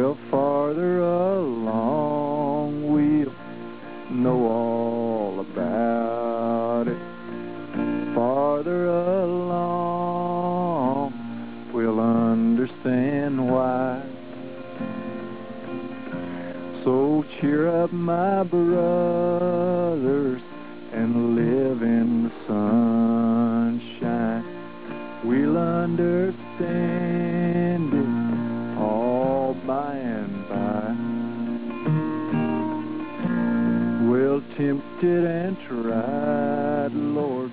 Well, farther along we'll know all about it. Farther along we'll understand why. So cheer up, my brothers, and live in the sunshine. We'll understand it all by and by. Well, tempted and tried, Lord,